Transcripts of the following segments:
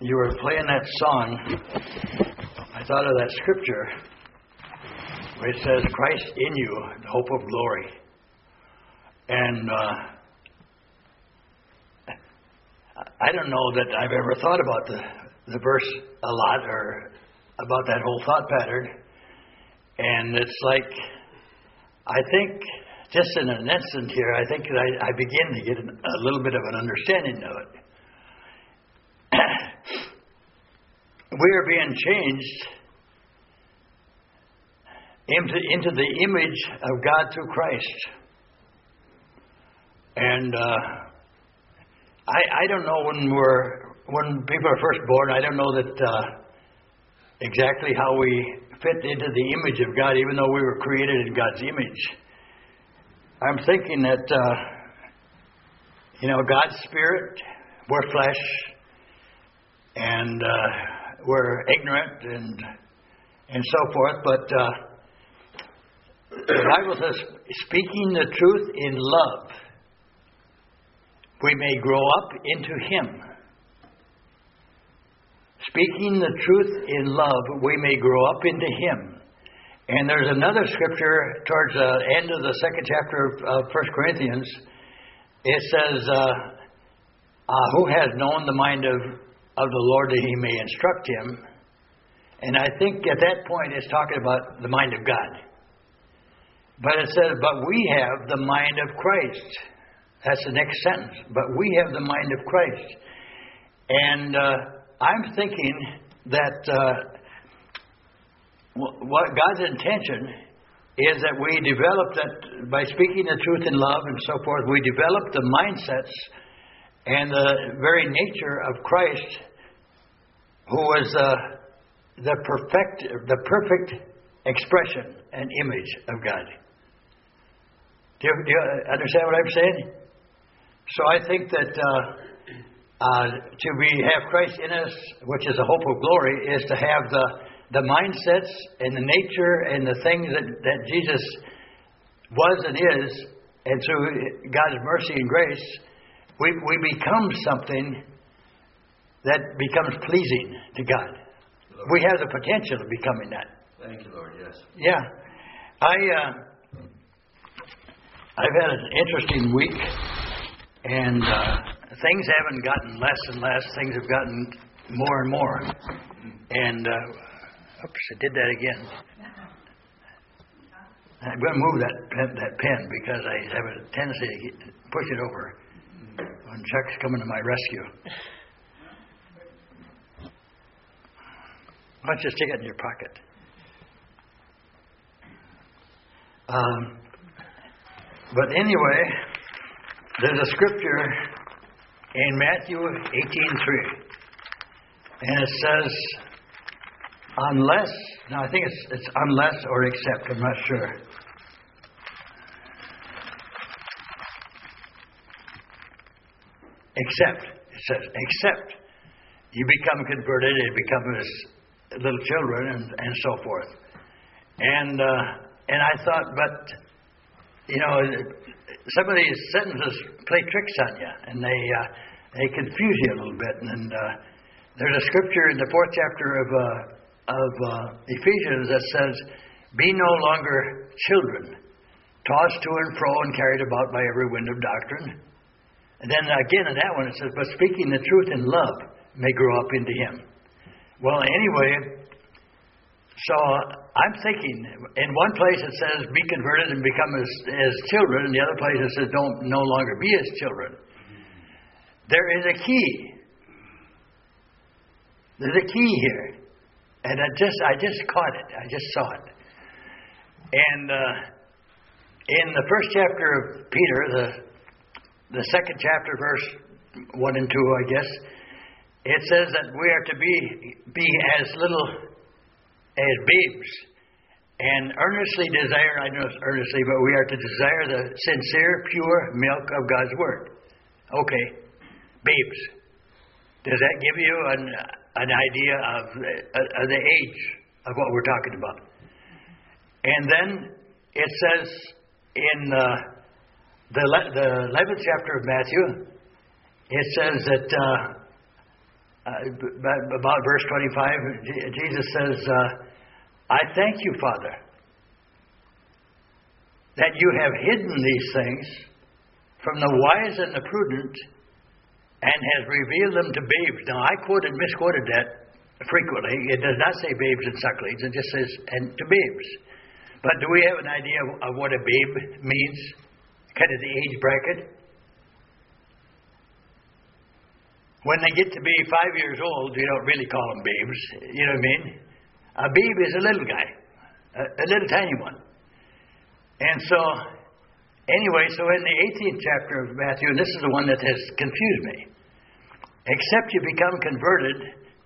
you were playing that song, I thought of that scripture where it says, Christ in you, the hope of glory. And I don't know that I've ever thought about the verse a lot or about that whole thought pattern. And it's like, I think, just in an instant here, I think that I begin to get a little bit of an understanding of it. We are being changed into the image of God through Christ. And I don't know when people are first born, I don't know that exactly how we fit into the image of God, even though we were created in God's image. I'm thinking that, God's Spirit, we're flesh, and we're ignorant and so forth, but the Bible says, speaking the truth in love, we may grow up into Him. Speaking the truth in love, we may grow up into Him. And there's another scripture towards the end of the second chapter of 1 Corinthians. It says, who has known the mind of the Lord that He may instruct him? And I think at that point it's talking about the mind of God. But it says, but we have the mind of Christ. That's the next sentence. But we have the mind of Christ. And I'm thinking that what God's intention is that we develop that by speaking the truth in love and so forth, we develop the mindsets and the very nature of Christ, who was the perfect expression and image of God. Do you understand what I'm saying? So I think that have Christ in us, which is a hope of glory, is to have the mindsets and the nature and the things that Jesus was and is, and through God's mercy and grace, we become something that becomes pleasing to God. Lord. We have the potential of becoming that. Thank you, Lord, yes. Yeah. I've had an interesting week, and things haven't gotten less and less. Things have gotten more and more. And, oops, I did that again. I'm going to move that pen because I have a tendency to push it over when Chuck's coming to my rescue. Why don't you stick it in your pocket? But anyway, there's a scripture in Matthew 18:3, and it says, unless, now I think it's unless or except, I'm not sure. Except, it says, except you become converted and become as little children and so forth. And I thought, but some of these sentences play tricks on you, and they confuse you a little bit. And there's a scripture in the 4th chapter of Ephesians that says, "Be no longer children, tossed to and fro and carried about by every wind of doctrine." And then again in that one it says, "But speaking the truth in love may grow up into Him." Well, anyway, so I'm thinking, in one place it says, "Be converted and become as children," and the other place it says, "Don't no longer be as children." There is a key. There's a key here. And I just caught it. I just saw it. And in the 1st chapter of Peter, the 2nd chapter, verse 1 and 2, I guess, it says that we are to be as little as babes, and earnestly desire, I know it's earnestly, but we are to desire the sincere, pure milk of God's Word. Okay, babes. Does that give you an idea of the age of what we're talking about? And then it says in the 11th chapter of Matthew, it says that about verse 25, Jesus says, I thank you, Father, that you have hidden these things from the wise and the prudent and has revealed them to babes. Now, I misquoted that frequently. It does not say babes and sucklings. It just says, and to babes. But do we have an idea of what a babe means? Kind of the age bracket? When they get to be 5 years old, you don't really call them babes. You know what I mean? A babe is a little guy, a little tiny one. And so, anyway, so in the 18th chapter of Matthew, and this is the one that has confused me, except you become converted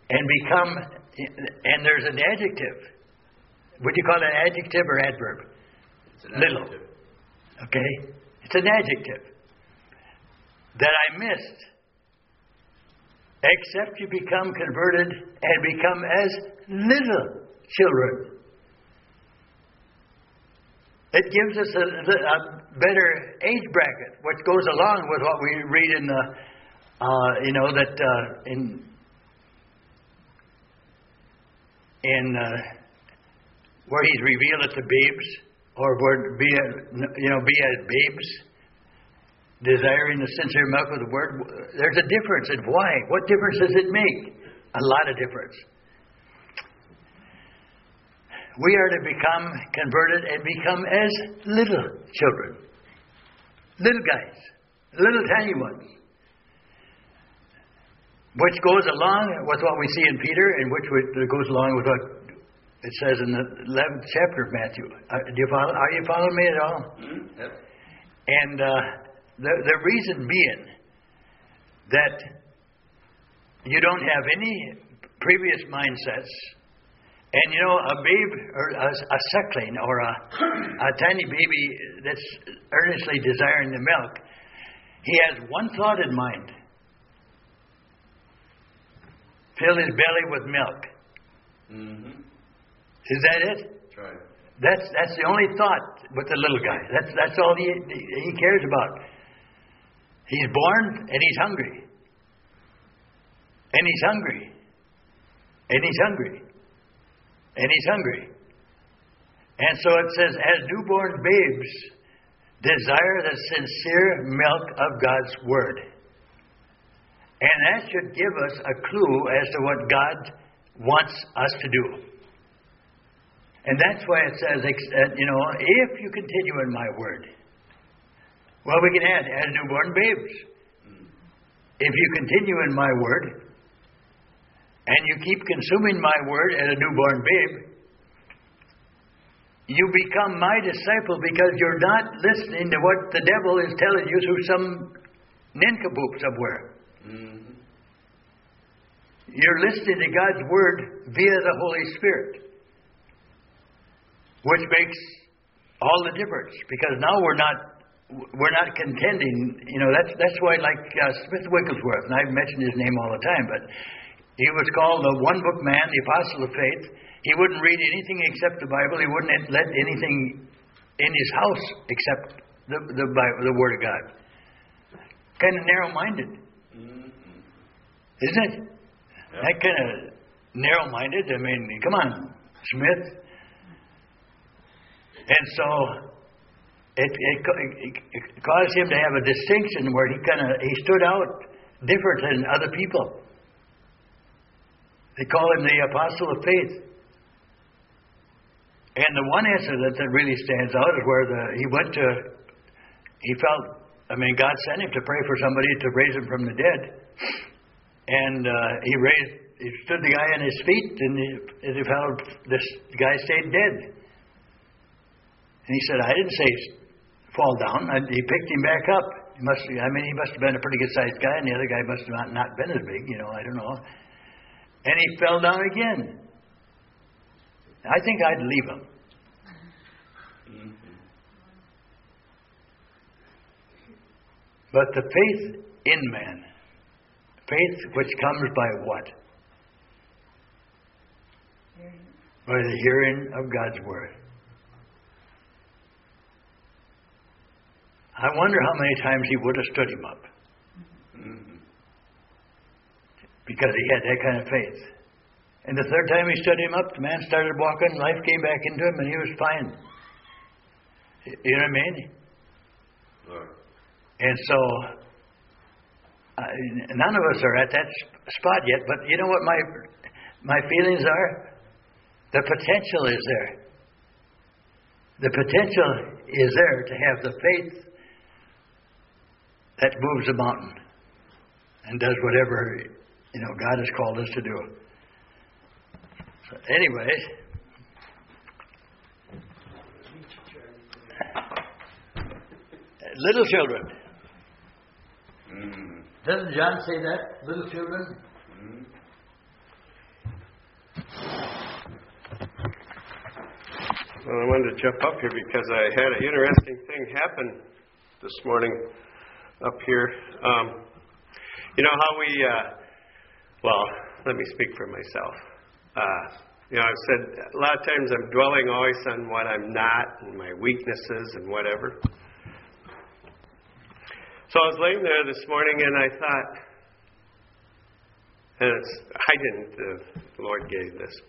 and there's an adjective. Would you call it an adjective or adverb? It's an little. adjective. Okay? It's an adjective that I missed. Except you become converted and become as little children. It gives us a better age bracket, which goes along with what we read in the, where He's revealed it to babes, or where be as babes, desiring the sincere milk of the Word. There's a difference, and why? What difference does it make? A lot of difference. We are to become converted and become as little children. Little guys. Little tiny ones. Which goes along with what we see in Peter, and which goes along with what it says in the 11th chapter of Matthew. Are you following me at all? Mm-hmm. Yep. And the reason being that you don't have any previous mindsets. And a babe or a suckling or a tiny baby that's earnestly desiring the milk, he has one thought in mind. Fill his belly with milk. Mm-hmm. Is that it? That's right. That's the only thought with the little guy. That's all he cares about. He's born and he's hungry. And he's hungry. And he's hungry. And he's hungry. And so it says, as newborn babes, desire the sincere milk of God's Word. And that should give us a clue as to what God wants us to do. And that's why it says, if you continue in my Word. Well, we can add, as newborn babes. If you continue in my Word, and you keep consuming my Word as a newborn babe, you become my disciple because you're not listening to what the devil is telling you through some nincompoop somewhere. Mm-hmm. You're listening to God's Word via the Holy Spirit, which makes all the difference. Because now we're not contending. That's why, like Smith Wigglesworth, and I've mentioned his name all the time, but he was called the one-book man, the apostle of faith. He wouldn't read anything except the Bible. He wouldn't let anything in his house except the Bible, the Word of God. Kind of narrow-minded. Mm-hmm. Isn't it? Yep. That kind of narrow-minded. I mean, come on, Smith. And so it caused him to have a distinction where he stood out different than other people. They call him the apostle of faith. And the one incident that really stands out is where God sent him to pray for somebody to raise him from the dead. And he stood the guy on his feet, and this guy stayed dead. And he said, I didn't say fall down. He picked him back up. He must have been a pretty good sized guy, and the other guy must have not been as big, I don't know. And he fell down again. I think I'd leave him. Mm-hmm. But the faith in man, faith which comes by what? By the hearing of God's Word. I wonder how many times he would have stood him up. Mm-hmm. because he had that kind of faith. And the third time he stood him up, the man started walking, life came back into him, and he was fine. You know what I mean? Lord. And so, none of us are at that spot yet, but you know what my feelings are? The potential is there. The potential is there to have the faith that moves a mountain and does whatever, God has called us to do. So anyway, little children. Mm. Doesn't John say that? Little children? Mm. Well, I wanted to jump up here because I had an interesting thing happen this morning up here. You know how let me speak for myself. I've said a lot of times I'm dwelling always on what I'm not and my weaknesses and whatever. So I was laying there this morning and I thought, the Lord gave this,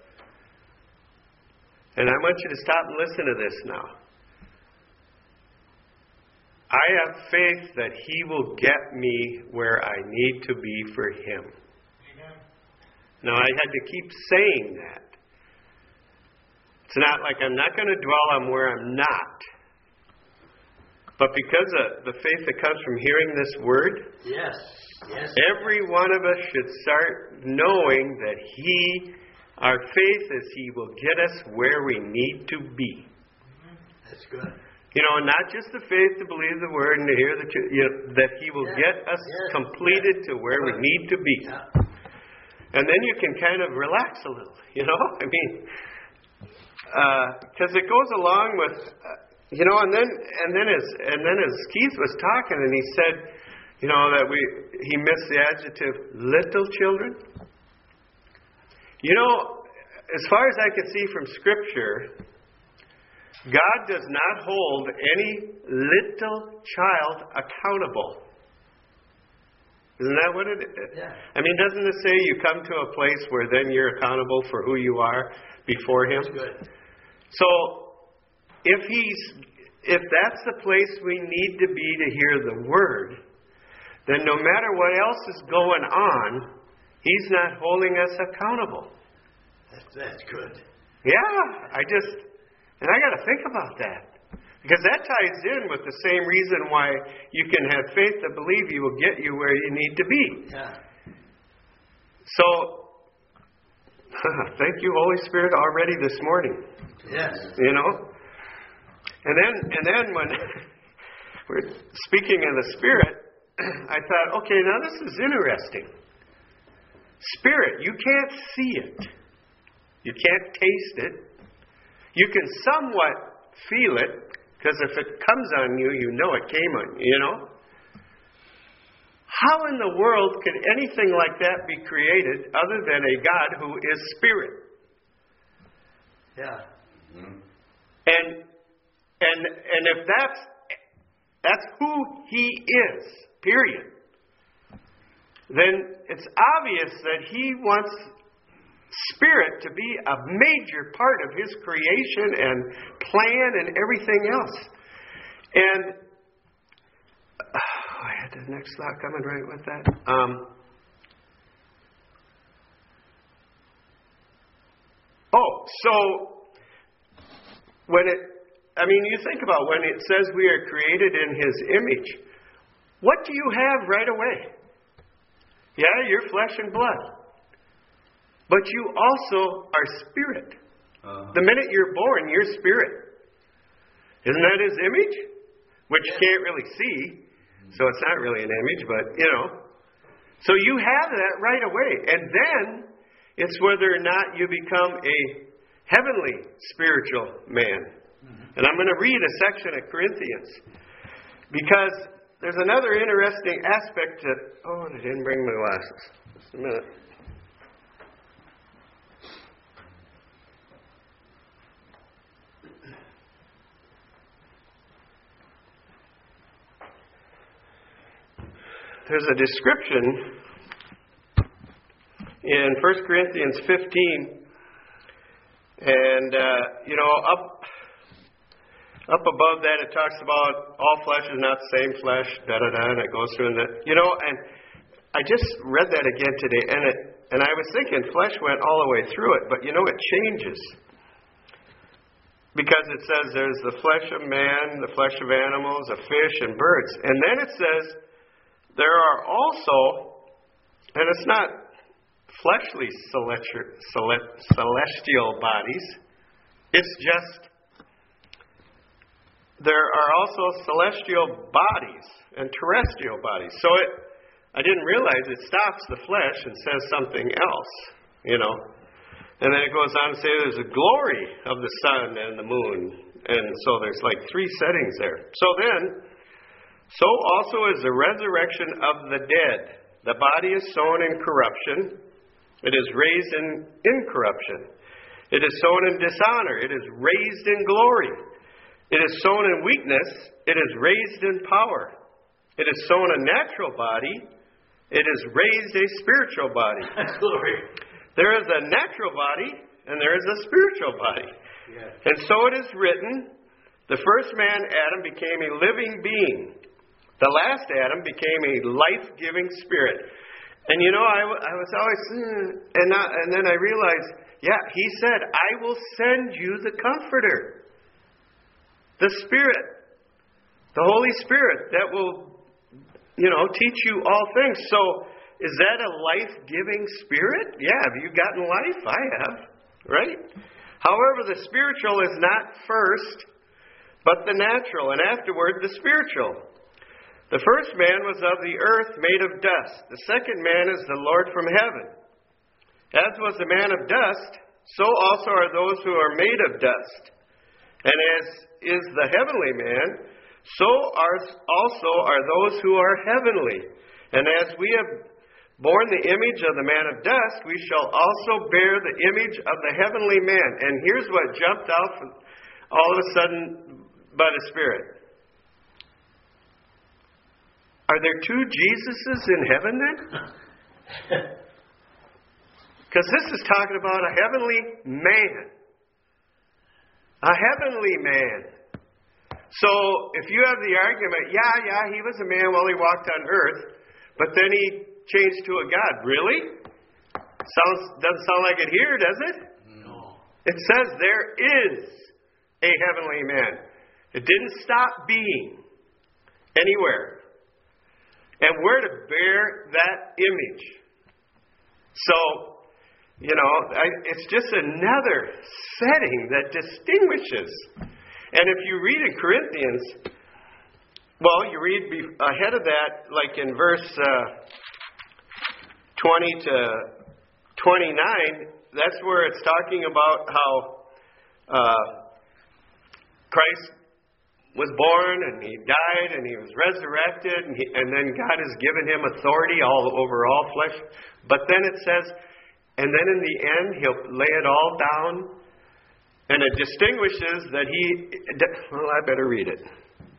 and I want you to stop and listen to this now. I have faith that He will get me where I need to be for Him. Amen. Now, I had to keep saying that. It's not like I'm not going to dwell on where I'm not. But because of the faith that comes from hearing this word, yes. Every one of us should start knowing that our faith is He will get us where we need to be. That's good. Not just the faith to believe the word and to hear that He will get us completed to where we need to be. Yeah. And then you can kind of relax a little, because it goes along with, and then as Keith was talking and he said, that he missed the adjective little children. As far as I can see from Scripture, God does not hold any little child accountable. Isn't that what it is? Yeah. Doesn't it say you come to a place where then you're accountable for who you are before Him? That's good. So, if that's the place we need to be to hear the Word, then no matter what else is going on, He's not holding us accountable. That's good. Yeah, I got to think about that. Because that ties in with the same reason why you can have faith to believe He will get you where you need to be. Yeah. So, thank you, Holy Spirit, already this morning. Yes. And then when we're speaking in the Spirit, I thought, okay, now this is interesting. Spirit, you can't see it. You can't taste it. You can somewhat feel it, because if it comes on you, you know it came on you, How in the world could anything like that be created other than a God who is Spirit? Yeah. Mm. And if that's who He is, period, then it's obvious that He wants Spirit to be a major part of His creation and plan and everything else. And I had the next thought coming right with that. So you think about when it says we are created in His image, what do you have right away? Yeah, you're flesh and blood. But you also are spirit. The minute you're born, you're spirit. Isn't that His image? Which you can't really see, so it's not really an image, but, So you have that right away. And then it's whether or not you become a heavenly spiritual man. And I'm going to read a section of Corinthians, because there's another interesting aspect to... Oh, I didn't bring my glasses. Just a minute. There's a description in 1 Corinthians 15. And, up above that it talks about all flesh is not the same flesh, and it goes through that. And I just read that again today, and I was thinking flesh went all the way through it, but it changes. Because it says there's the flesh of man, the flesh of animals, of fish and birds. And then it says there are also, and it's not fleshly celestial bodies, it's just there are also celestial bodies and terrestrial bodies. So I didn't realize it stops the flesh and says something else, And then it goes on to say there's a glory of the sun and the moon. And so there's like 3 settings there. So also is the resurrection of the dead. The body is sown in corruption. It is raised in incorruption. It is sown in dishonor. It is raised in glory. It is sown in weakness. It is raised in power. It is sown a natural body. It is raised a spiritual body. Glory. There is a natural body and there is a spiritual body. Yes. And so it is written, the first man, Adam, became a living being. The last Adam became a life-giving spirit. And I was always, and then I realized, he said, I will send you the Comforter. The Spirit, the Holy Spirit that will, teach you all things. So, is that a life-giving spirit? Yeah, have you gotten life? I have, right? However, the spiritual is not first, but the natural, and afterward the spiritual. The first man was of the earth, made of dust. The second man is the Lord from heaven. As was the man of dust, so also are those who are made of dust. And as is the heavenly man, so also are those who are heavenly. And as we have borne the image of the man of dust, we shall also bear the image of the heavenly man. And here's what jumped out all of a sudden by the Spirit. Are there 2 Jesuses in heaven then? Because this is talking about a heavenly man. A heavenly man. So, if you have the argument, he was a man while he walked on earth, but then he changed to a God. Really? Doesn't sound like it here, does it? No. It says there is a heavenly man. It didn't stop being anywhere. And we're to bear that image. So, it's just another setting that distinguishes. And if you read in Corinthians, you read ahead of that, like in verse 20 to 29, that's where it's talking about how Christ was born and he died and he was resurrected and then God has given him authority over all flesh. But then it says, and then in the end he'll lay it all down, and it distinguishes that I better read it.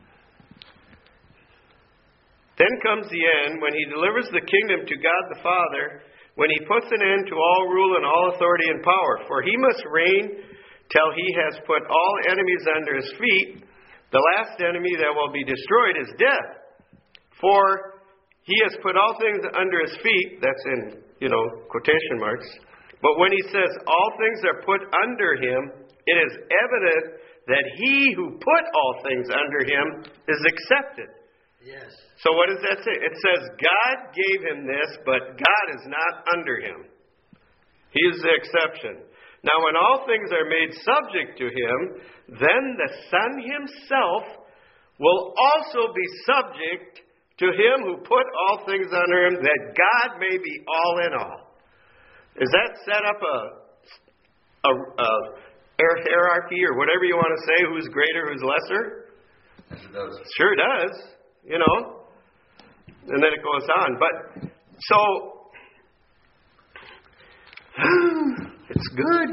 Then comes the end, when he delivers the kingdom to God the Father, when he puts an end to all rule and all authority and power. For he must reign till he has put all enemies under his feet. The last enemy that will be destroyed is death. For he has put all things under his feet. That's in, quotation marks. But when he says all things are put under him, it is evident that he who put all things under him is accepted. Yes. So what does that say? It says God gave him this, but God is not under him. He is the exception. Now when all things are made subject to him, then the Son himself will also be subject to him who put all things under him, that God may be all in all. Does that set up a hierarchy or whatever you want to say, who's greater, who's lesser? Yes, it does. Sure does, And then it goes on. But, so, it's good.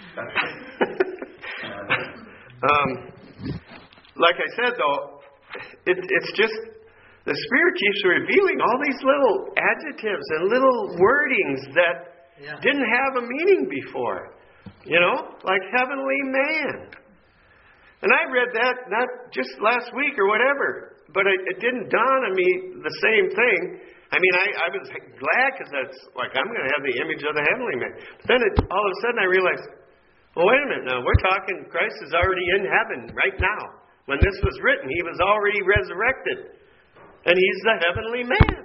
Like I said, though, it's just, the Spirit keeps revealing all these little adjectives and little wordings that didn't have a meaning before. Like heavenly man. And I read that not just last week or whatever, but it didn't dawn on me the same thing. I mean, I was glad because that's like, I'm going to have the image of the heavenly man. But then all of a sudden I realized, well, wait a minute now. We're talking Christ is already in heaven right now. When this was written, he was already resurrected. And he's the heavenly man.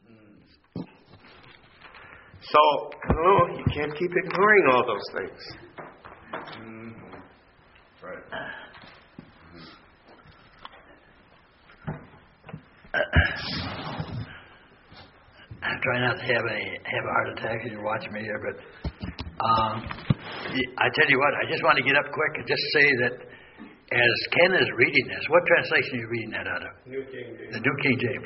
So, I don't know, you can't keep ignoring all those things. Right. I'm trying not to have a heart attack as you're watching me here, but I tell you what, I just want to get up quick and just say that as Ken is reading this, what translation are you reading that out of? New King James. The New King James.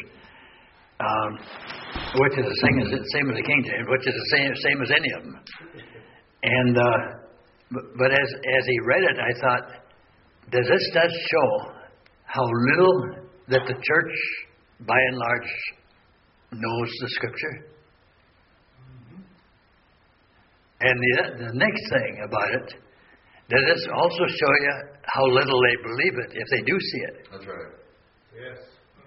Which is the same as the King James, which is the same as any of them. And but as he read it, I thought, does this show how little that the church, by and large, knows the Scripture? And the next thing about it, does this also show you how little they believe it if they do see it? That's right. Yes.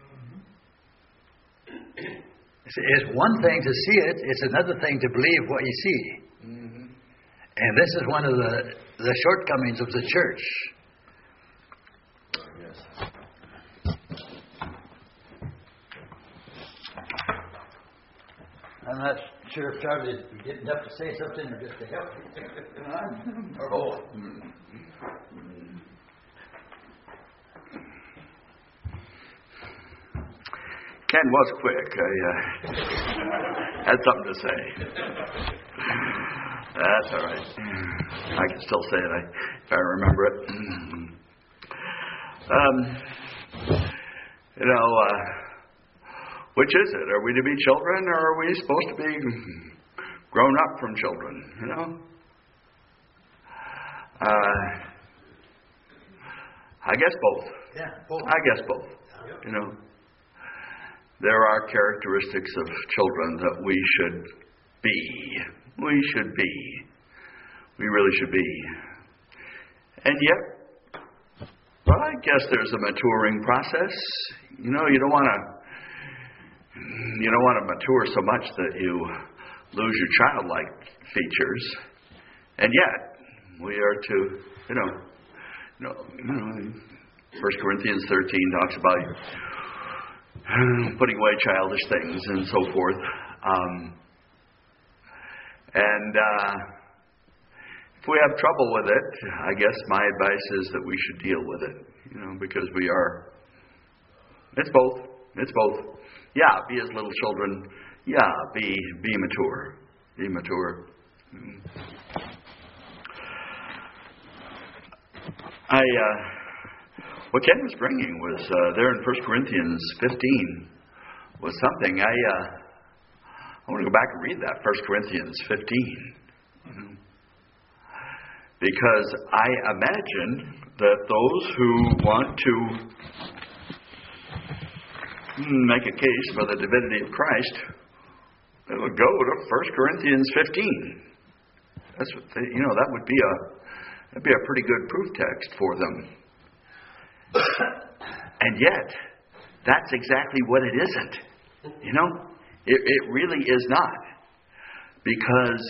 It's one thing to see it, it's another thing to believe what you see. Mm-hmm. And this is one of the shortcomings of the church. Yes. I'm not sure if Charlie is getting up to say something or just to help you. Or both. Ken was quick. I had something to say. That's all right. I can still say it if I remember it. Which is it? Are we to be children, or are we supposed to be grown up from children? I guess both. Yeah, both. I guess both. There are characteristics of children that we should be. We should be. We really should be. And yet, well, I guess there's a maturing process. You don't want to mature so much that you lose your childlike features. And yet, we are to, 1 Corinthians 13 talks about putting away childish things and so forth. If we have trouble with it, I guess my advice is that we should deal with it, because we are. It's both. It's both. Yeah, be as little children. Yeah, be mature. Be mature. What Ken was bringing was there in 1 Corinthians 15 was something. I want to go back and read that 1 Corinthians 15. Because I imagine that those who want to make a case for the divinity of Christ, they would go to 1 Corinthians 15. That's what that would be a pretty good proof text for them. And yet, that's exactly what it isn't. It really is not. Because,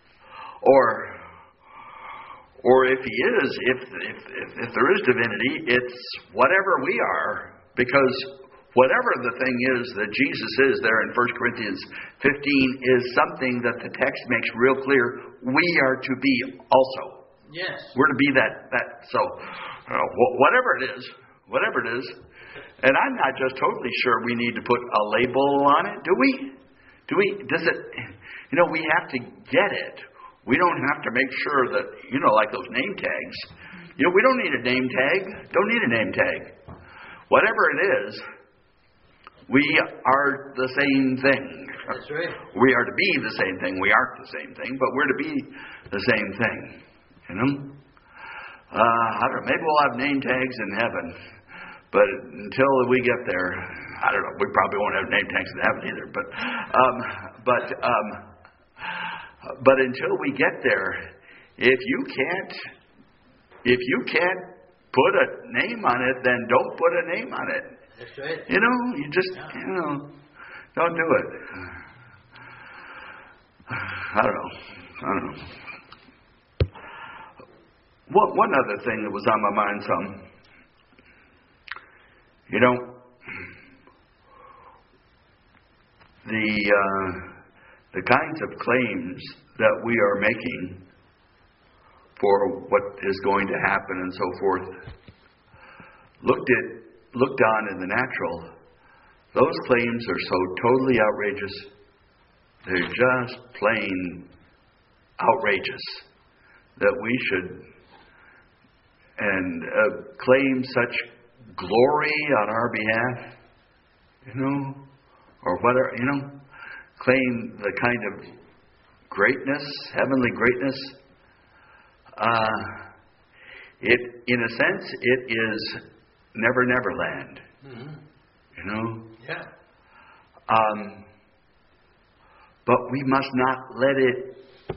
or if he is, if there is divinity, it's whatever we are. Because whatever the thing is that Jesus is there in 1 Corinthians 15 is something that the text makes real clear we are to be also. Yes. We're to be that. So, whatever it is, and I'm not just totally sure we need to put a label on it, do we? Does it, we have to get it. We don't have to make sure that, like those name tags. We don't need a name tag. Don't need a name tag. Whatever it is, we are the same thing. That's right. We are to be the same thing. We aren't the same thing, but we're to be the same thing. I don't know. Maybe we'll have name tags in heaven, but until we get there, I don't know. We probably won't have name tags in heaven either. But until we get there, if you can't put a name on it, then don't put a name on it. That's right. You just, don't do it. I don't know. One other thing that was on my mind the kinds of claims that we are making for what is going to happen and so forth, looked on in the natural, those claims are so totally outrageous. They're just plain outrageous that we should claim such glory on our behalf, or whatever, claim the kind of greatness, heavenly greatness. In a sense, it is Never Never Land. Yeah. But we must not let it.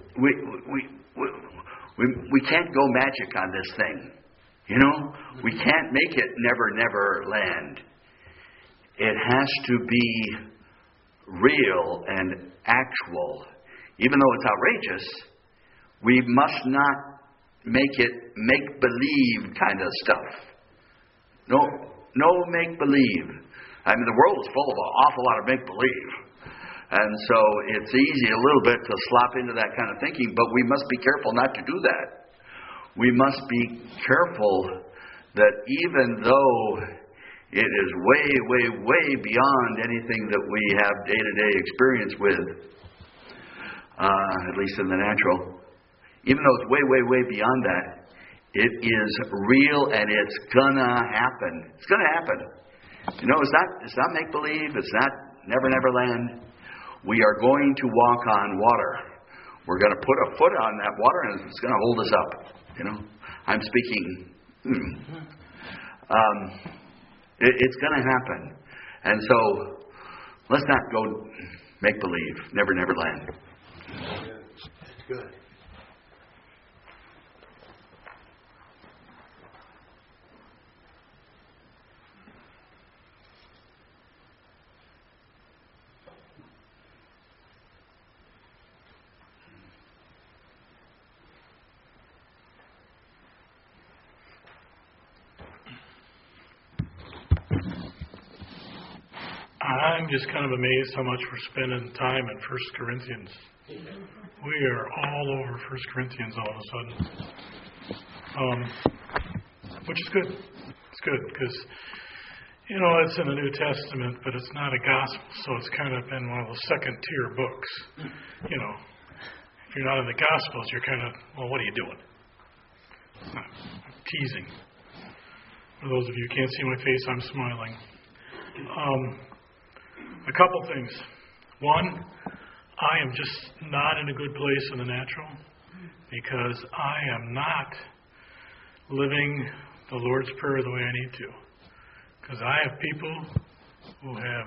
We can't go magic on this thing. We can't make it Never Never Land. It has to be real and actual. Even though it's outrageous, we must not make it make-believe kind of stuff. No make-believe. I mean, the world is full of an awful lot of make-believe. And so it's easy a little bit to slop into that kind of thinking, but we must be careful not to do that. We must be careful that even though it is way, way, way beyond anything that we have day-to-day experience with, at least in the natural, even though it's way, way, way beyond that, it is real and it's gonna happen. It's gonna happen. It's not make-believe. It's not Never Never Land. We are going to walk on water. We're going to put a foot on that water and it's going to hold us up. I'm speaking. It's going to happen. And so, let's not go make-believe. Never Never Land. That's good. I'm just kind of amazed how much we're spending time in 1 Corinthians. We are all over 1 Corinthians all of a sudden. Which is good. It's good because, it's in the New Testament, but it's not a gospel, so it's kind of been one of those second-tier books. If you're not in the Gospels, you're kind of, what are you doing? I'm teasing. For those of you who can't see my face, I'm smiling. A couple things. One, I am just not in a good place in the natural because I am not living the Lord's Prayer the way I need to. Because I have people who have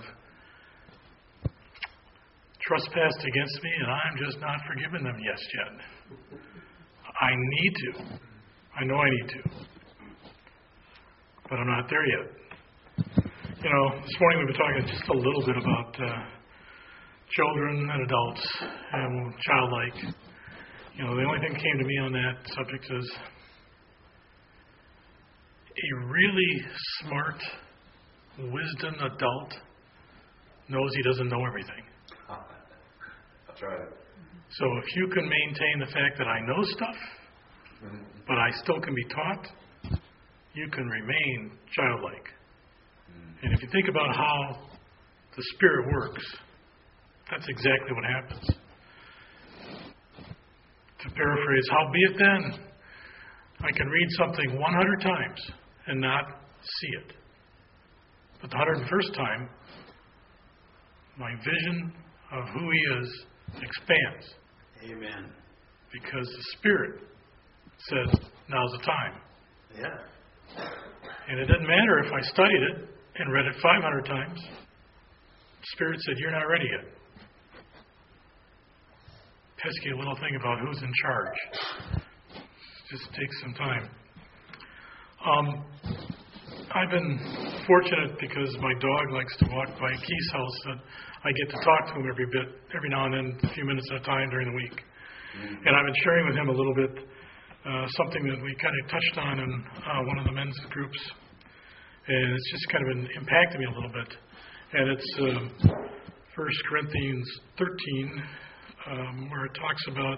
trespassed against me and I'm just not forgiving them yet. I need to. I know I need to. But I'm not there yet. This morning we've been talking just a little bit about children and adults and childlike. The only thing that came to me on that subject is a really smart, wisdom adult knows he doesn't know everything. That's right. So if you can maintain the fact that I know stuff, but I still can be taught, you can remain childlike. And if you think about how the Spirit works, that's exactly what happens. To paraphrase, howbeit then, I can read something 100 times and not see it. But the 101st time, my vision of who He is expands. Amen. Because the Spirit says, now's the time. Yeah. And it didn't matter if I studied it and read it 500 times. The Spirit said, you're not ready yet. pesky little thing about who's in charge. Just takes some time. I've been fortunate because my dog likes to walk by Keith's house, that I get to talk to him every now and then, a few minutes at a time during the week. And I've been sharing with him a little bit something that we kind of touched on in one of the men's groups. And it's just kind of impacted me a little bit. And it's 1 Corinthians 13, where it talks about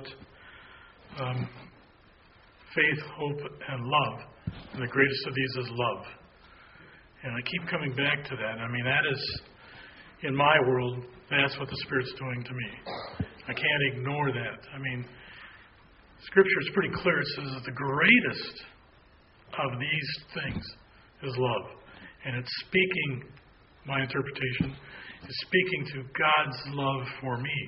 faith, hope, and love. And the greatest of these is love. And I keep coming back to that. I mean, that is, in my world, that's what the Spirit's doing to me. I can't ignore that. I mean, Scripture is pretty clear. It says that the greatest of these things is love. And it's speaking, my interpretation, is speaking to God's love for me,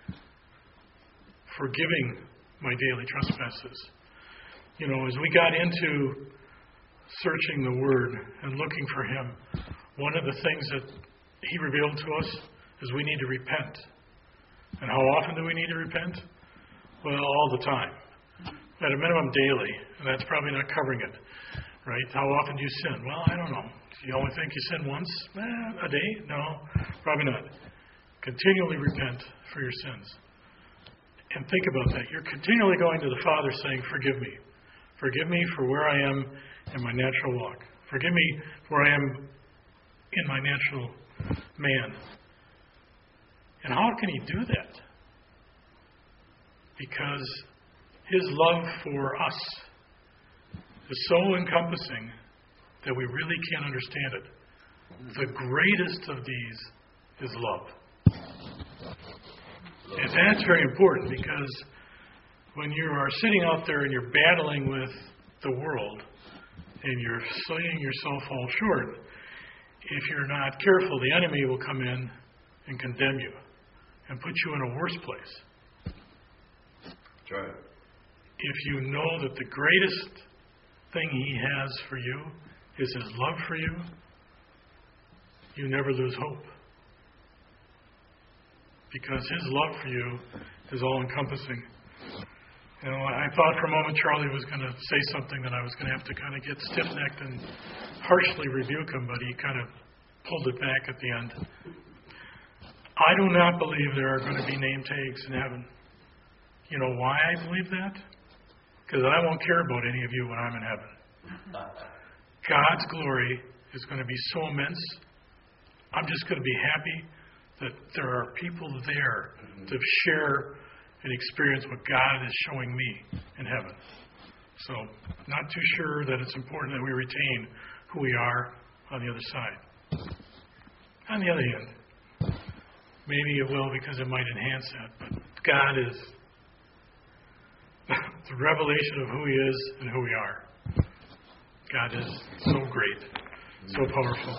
forgiving my daily trespasses. You know, as we got into searching the Word and looking for Him, one of the things that He revealed to us is we need to repent. And how often do we need to repent? Well, all the time. At a minimum daily, and that's probably not covering it, right? How often do you sin? Well, I don't know. Do you only think you sin once a day? No, probably not. Continually repent for your sins. And think about that. You're continually going to the Father saying, forgive me. Forgive me for where I am in my natural walk. Forgive me for where I am in my natural man. And how can He do that? Because His love for us is so encompassing that we really can't understand it. The greatest of these is love. And that's very important, because when you are sitting out there and you're battling with the world and you're seeing yourself fall short, if you're not careful, the enemy will come in and condemn you and put you in a worse place. That's right. If you know that the greatest thing He has for you is His love for you, you never lose hope. Because His love for you is all-encompassing. You know, I thought for a moment Charlie was going to say something that I was going to have to kind of get stiff-necked and harshly rebuke him, but he kind of pulled it back at the end. I do not believe there are going to be name tags in heaven. You know why I believe that? Because I won't care about any of you when I'm in heaven. God's glory is going to be so immense. I'm just going to be happy that there are people there to share and experience what God is showing me in heaven. So, not too sure that it's important that we retain who we are on the other side. On the other hand, maybe it will, because it might enhance that, but God is the revelation of who He is and who we are. God is so great, so powerful.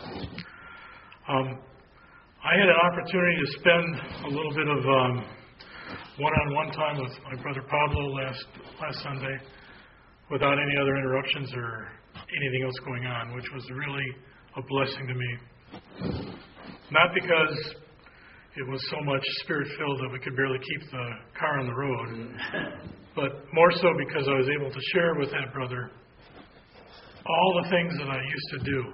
I had an opportunity to spend a little bit of one-on-one time with my brother Pablo last Sunday without any other interruptions or anything else going on, which was really a blessing to me. Not because it was so much Spirit-filled that we could barely keep the car on the road, but more so because I was able to share with that brother all the things that I used to do.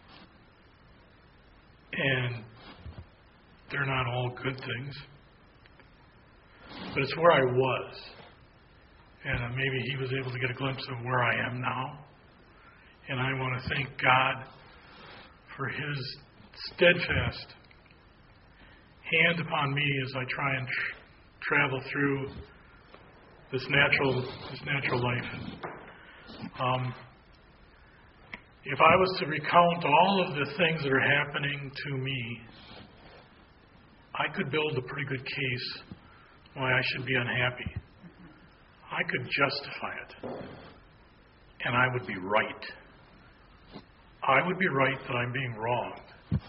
And they're not all good things. But it's where I was. And maybe he was able to get a glimpse of where I am now. And I want to thank God for His steadfast hand upon me as I try and travel through this natural life. If I was to recount all of the things that are happening to me, I could build a pretty good case why I should be unhappy. I could justify it. And I would be right. I would be right that I'm being wronged.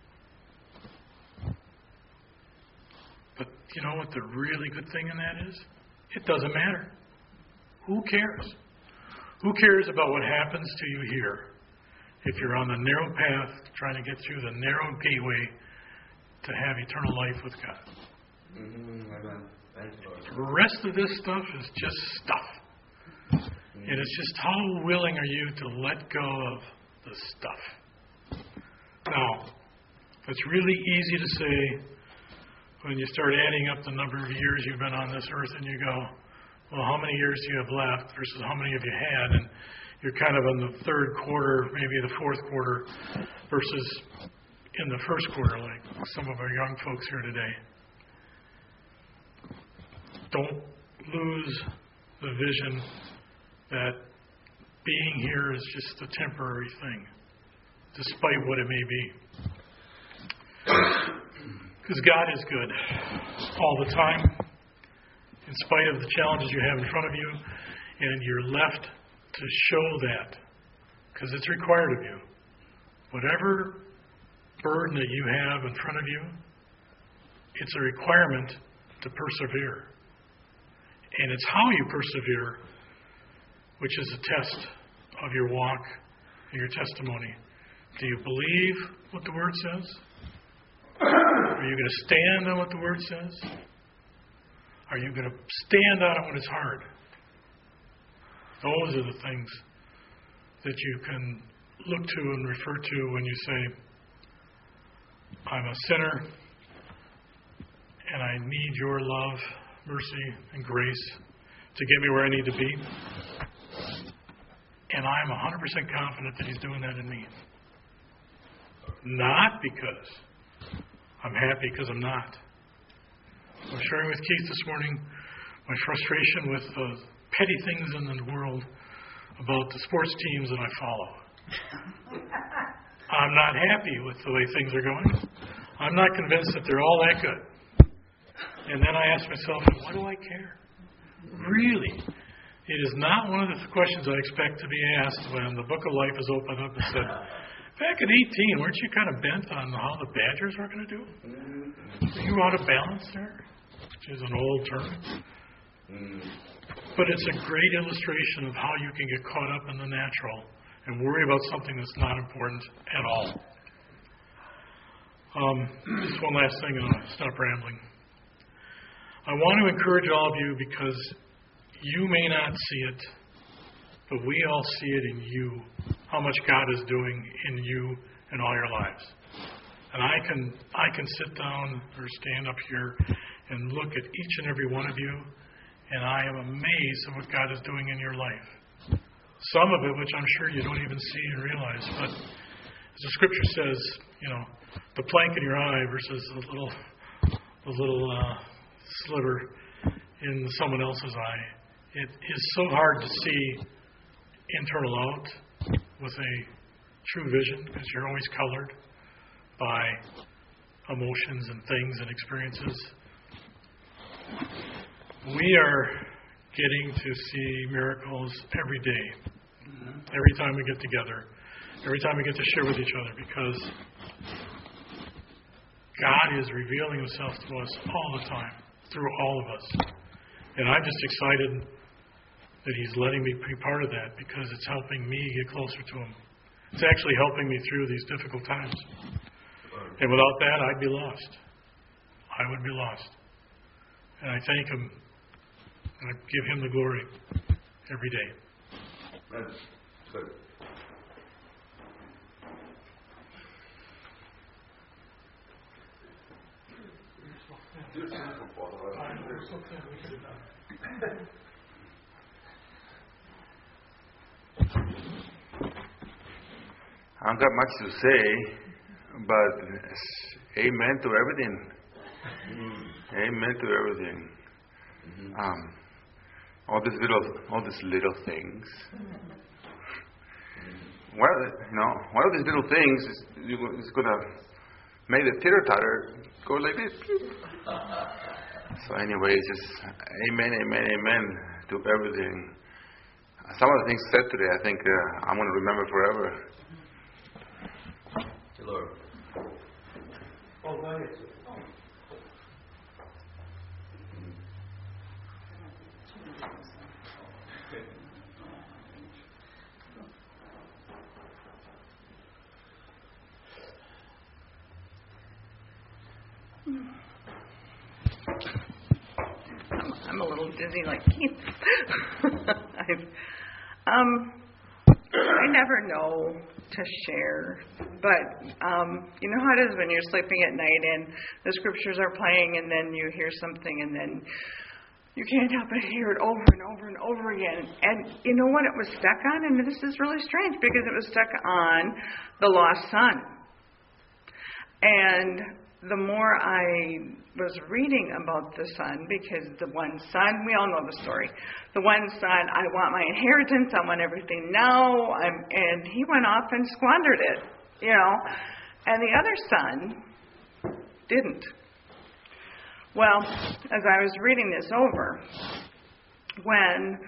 But you know what the really good thing in that is? It doesn't matter. Who cares? Who cares about what happens to you here if you're on the narrow path trying to get through the narrow gateway to have eternal life with God? Amen. The rest of this stuff is just stuff. And it's just how willing are you to let go of the stuff. Now, it's really easy to say when you start adding up the number of years you've been on this earth and you go, well, how many years do you have left versus how many have you had? And you're kind of in the third quarter, maybe the fourth quarter, versus in the first quarter, like some of our young folks here today. Don't lose the vision that being here is just a temporary thing, despite what it may be. Because God is good all the time, in spite of the challenges you have in front of you, and you're left to show that, because it's required of you. Whatever burden that you have in front of you, it's a requirement to persevere. And it's how you persevere which is a test of your walk and your testimony. Do you believe what the Word says? Are you going to stand on what the Word says? Are you going to stand on it when it's hard? Those are the things that you can look to and refer to when you say, I'm a sinner and I need your love, mercy, and grace to get me where I need to be. And I'm 100% confident that He's doing that in me. Not because I'm happy, because I'm not. I was sharing with Keith this morning my frustration with the petty things in the world about the sports teams that I follow. I'm not happy with the way things are going. I'm not convinced that they're all that good. And then I ask myself, why do I care? Really? It is not one of the questions I expect to be asked when the book of life is opened up and said, back at 18, weren't you kind of bent on how the Badgers were going to do? Were you out of balance there? Which is an old term. But it's a great illustration of how you can get caught up in the natural and worry about something that's not important at all. Just one last thing, and I'll stop rambling. I want to encourage all of you, because you may not see it, but we all see it in you, how much God is doing in you and all your lives. And I can sit down or stand up here and look at each and every one of you, and I am amazed at what God is doing in your life. Some of it, which I'm sure you don't even see and realize, but as the Scripture says, the plank in your eye versus the little sliver in someone else's eye. It is so hard to see internal out with a true vision, because you're always colored by emotions and things and experiences. We are getting to see miracles every day, every time we get together, every time we get to share with each other, because God is revealing Himself to us all the time, through all of us. And I'm just excited that He's letting me be part of that, because it's helping me get closer to Him. It's actually helping me through these difficult times. And without that, I'd be lost. I would be lost. And I thank Him, and I give Him the glory every day. That's good. I don't got much to say, but amen to everything. Amen to everything. All these little things. One of these little things is going to make the teeter-totter go like this. So anyway, it's just amen, amen, amen to everything. Some of the things said today, I think I'm going to remember forever. Lord. little dizzy like Keith. I never know to share, but you know how it is when you're sleeping at night and the scriptures are playing and then you hear something and then you can't help but hear it over and over and over again. And you know what it was stuck on? And this is really strange because it was stuck on the lost son. And the more I was reading about the son, because the one son, we all know the story. The one son, I want my inheritance, I want everything now, and he went off and squandered it, you know. And the other son didn't. Well, as I was reading this over, when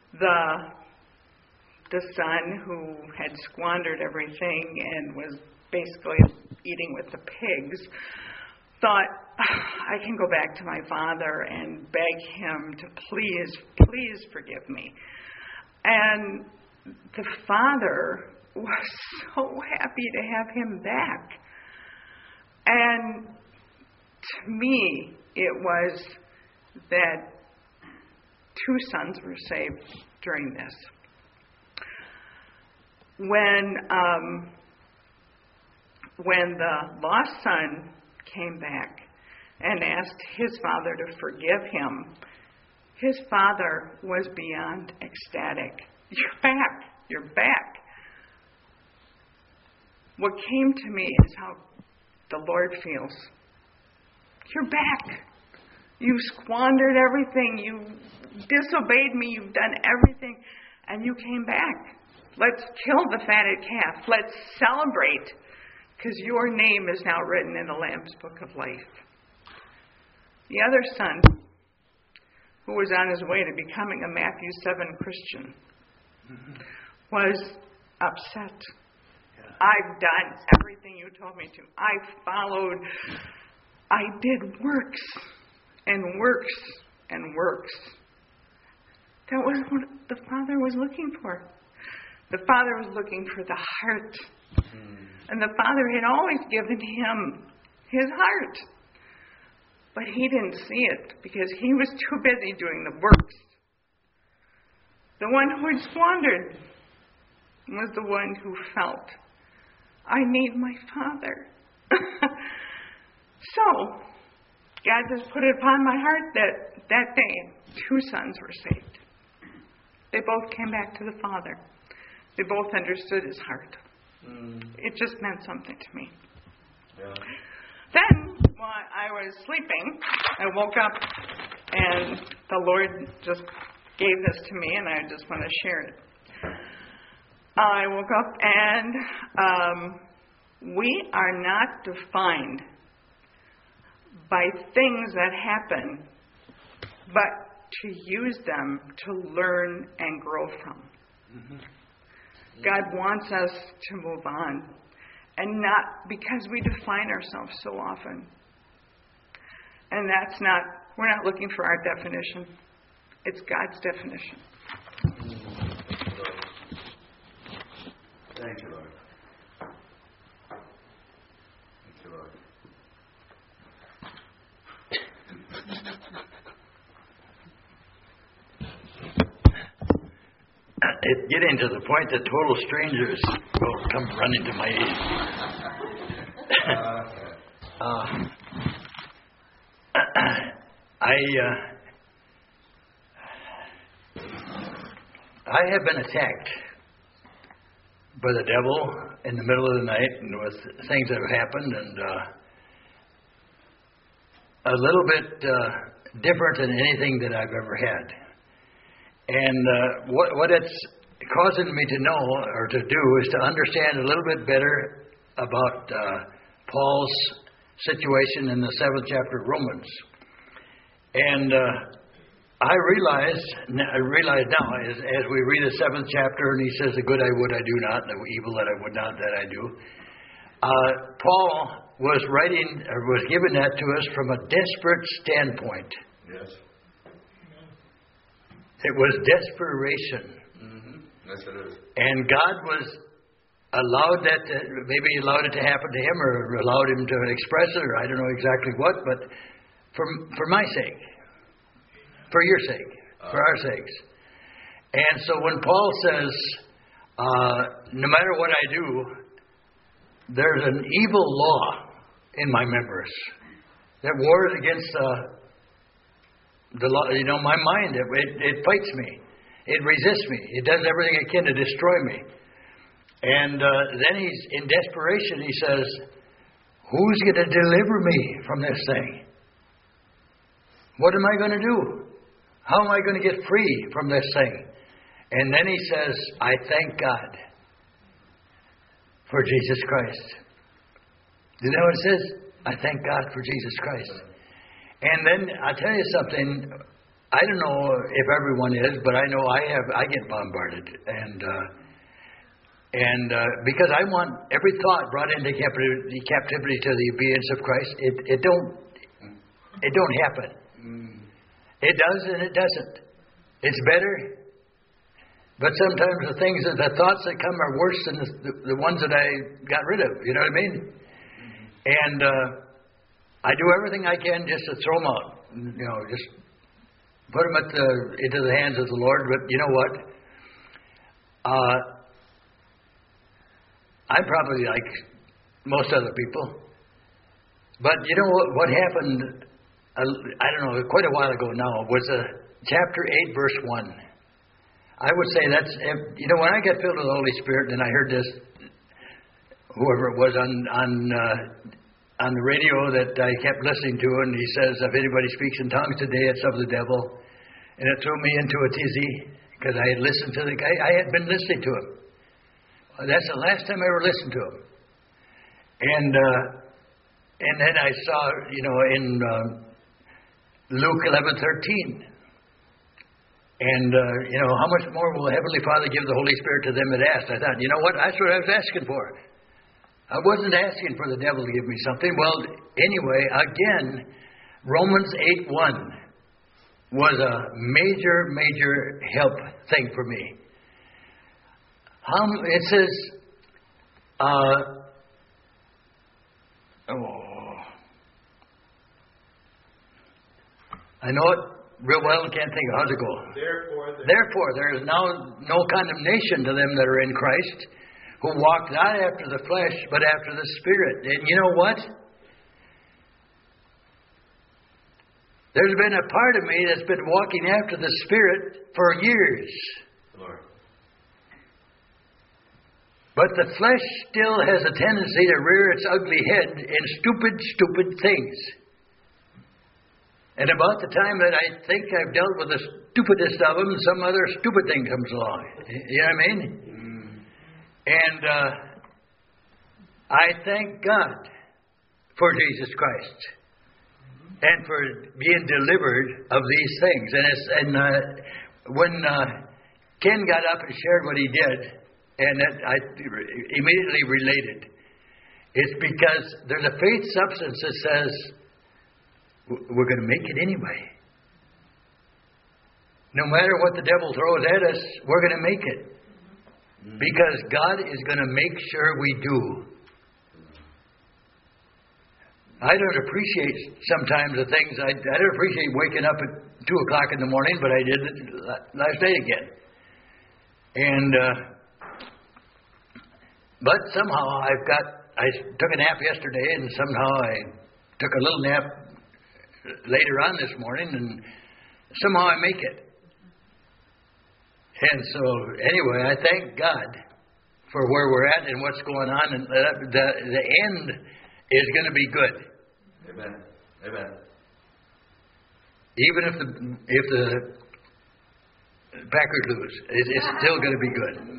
the son who had squandered everything and was basically eating with the pigs, thought, I can go back to my father and beg him to please forgive me. And the father was so happy to have him back. And to me, it was that 2 sons were saved during this. When the lost son came back and asked his father to forgive him, his father was beyond ecstatic. You're back. You're back. What came to me is how the Lord feels. You're back. You squandered everything. You disobeyed me. You've done everything. And you came back. Let's kill the fatted calf. Let's celebrate. Because your name is now written in the Lamb's Book of Life. The other son, who was on his way to becoming a Matthew 7 Christian, was upset. I've done everything you told me to. I followed. I did works and works and works. That was what the Father was looking for. The Father was looking for the heart. And the Father had always given him his heart. But he didn't see it because he was too busy doing the works. The one who had squandered was the one who felt, I need my Father. So, God just put it upon my heart that day 2 sons were saved. They both came back to the Father. They both understood his heart. It just meant something to me. Yeah. Then, while I was sleeping, I woke up and the Lord just gave this to me and I just want to share it. I woke up and we are not defined by things that happen, but to use them to learn and grow from. Mm-hmm. God wants us to move on, and not because we define ourselves so often. And we're not looking for our definition. It's God's definition. Thank you, Lord. Thank you, Lord. It's getting to the point that total strangers will come running to my aid. I have been attacked by the devil in the middle of the night, and with things that have happened, and a little bit different than anything that I've ever had. And what it's causing me to know or to do is to understand a little bit better about Paul's situation in the 7th chapter of Romans. And I realize now, as we read the 7th chapter, and he says, the good I would I do not, the evil that I would not that I do. Paul was giving that to us from a desperate standpoint. Yes. It was desperation. Mm-hmm. Yes, it is. And God was allowed it to happen to him, or allowed him to express it, or I don't know exactly what, but for my sake. for your sake, for our sakes. And so when Paul says, no matter what I do, there's an evil law in my members that wars against the law. My mind, it fights me. It resists me. It does everything it can to destroy me. And then he's in desperation. He says, who's going to deliver me from this thing? What am I going to do? How am I going to get free from this thing? And then he says, I thank God for Jesus Christ. You know what it says? I thank God for Jesus Christ. And then I'll tell you something. I don't know if everyone is, but I know I get bombarded, and because I want every thought brought into captivity to the obedience of Christ. It don't happen. It does and it doesn't. It's better. But sometimes the thoughts that come are worse than the ones that I got rid of. You know what I mean? And I do everything I can just to throw them out. Just put them into the hands of the Lord. But you know what? I'm probably like most other people. But you know what happened? I don't know. Quite a while ago now was chapter 8, verse 1. I would say that's, when I got filled with the Holy Spirit and I heard this, whoever it was on the radio that I kept listening to, and he says, if anybody speaks in tongues today, it's of the devil. And it threw me into a tizzy because I had listened to the guy. I had been listening to him. That's the last time I ever listened to him. And then I saw, in Luke 11:13. And, how much more will Heavenly Father give the Holy Spirit to them that ask? I thought, you know what? That's what I was asking for. I wasn't asking for the devil to give me something. Well, anyway, again, Romans 8:1 was a major, major help thing for me. It says, I know it real well, can't think of how to go. Therefore, there is now no condemnation to them that are in Christ, who walk not after the flesh, but after the Spirit. And you know what? There's been a part of me that's been walking after the Spirit for years. Lord. But the flesh still has a tendency to rear its ugly head in stupid things. And about the time that I think I've dealt with the stupidest of them, some other stupid thing comes along. You know what I mean? And I thank God for Jesus Christ and for being delivered of these things. And when Ken got up and shared what he did, and I immediately related, it's because there's a faith substance that says, we're going to make it anyway. No matter what the devil throws at us, we're going to make it. Because God is going to make sure we do. I don't appreciate sometimes the things, I don't appreciate waking up at 2 o'clock in the morning, but I did it last night again. And, but somehow I took a nap yesterday, and somehow I took a little nap later on this morning, and somehow I make it. And so, anyway, I thank God for where we're at and what's going on, and the end is going to be good. Amen. Amen. Even if the Packers lose, it's still going to be good.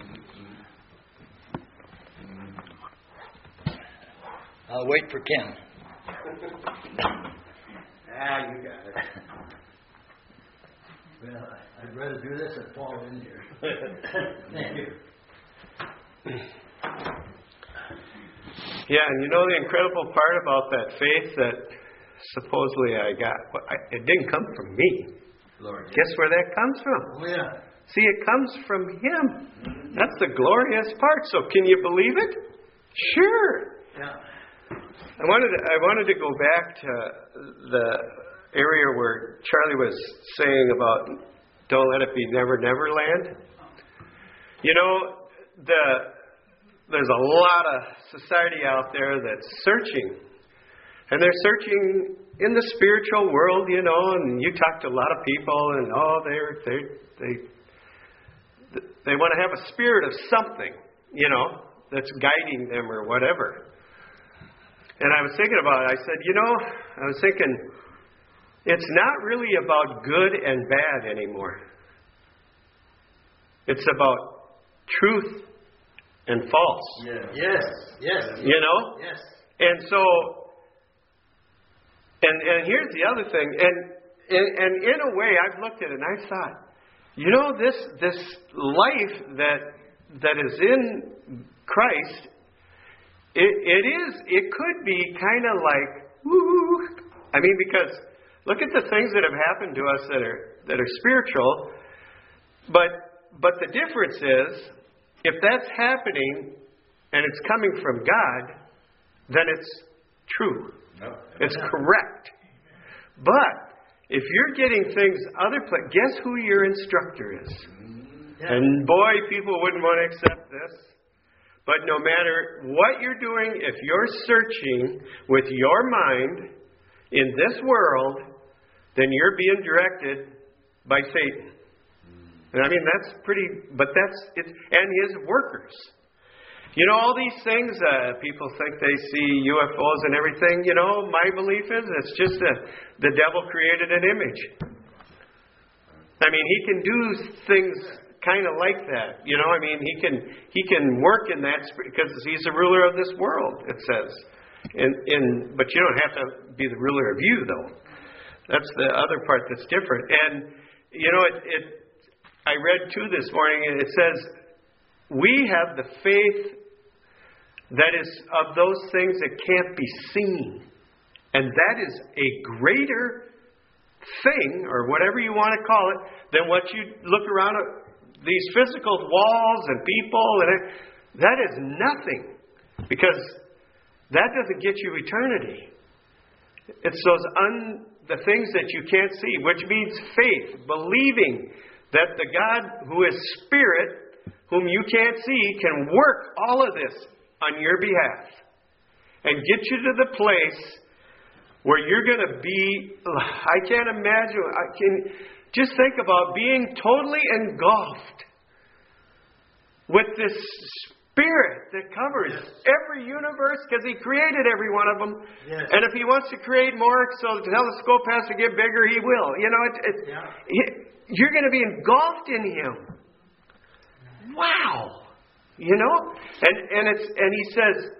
I'll wait for Ken. You got it. Well, I'd rather do this than fall in here. Thank you. Yeah, and the incredible part about that faith that supposedly I got, it didn't come from me. Lord. Guess where that comes from? Oh, yeah. See, it comes from Him. That's the glorious part. So can you believe it? Sure. Yeah. I wanted to go back to area where Charlie was saying about don't let it be never, never land. You know, there's a lot of society out there that's searching. And they're searching in the spiritual world, you know, and you talk to a lot of people and they want to have a spirit of something, you know, that's guiding them or whatever. And I was thinking about it. I said, I was thinking, it's not really about good and bad anymore. It's about truth and false. Yes. You know? Yes. And so, and here's the other thing. And in a way, I've looked at it and I thought, this life that is in Christ, it could be kind of like, woo. I mean, because look at the things that have happened to us that are spiritual. But the difference is, if that's happening and it's coming from God, then it's true. It's correct. But if you're getting things other places, guess who your instructor is? And boy, people wouldn't want to accept this. But no matter what you're doing, if you're searching with your mind in this world, then you're being directed by Satan. And I mean, that's pretty, but and his workers. You know, all these things, people think they see UFOs and everything. You know, my belief is it's just the devil created an image. I mean, he can do things kind of like that. You know, I mean, he can work in that because he's the ruler of this world, it says. But you don't have to be the ruler of you, though. That's the other part that's different. And, you know, I read too this morning, and it says, we have the faith that is of those things that can't be seen. And that is a greater thing, or whatever you want to call it, than what you look around at these physical walls and people. And that is nothing. Because that doesn't get you eternity. It's the things that you can't see, which means faith, believing that the God who is Spirit, whom you can't see, can work all of this on your behalf and get you to the place where you're going to be, I can't imagine, just think about being totally engulfed with this Spirit that covers every universe, because He created every one of them. Yes. And if He wants to create more so the telescope has to get bigger, He will. You know, you're going to be engulfed in Him. Wow. You know? And He says,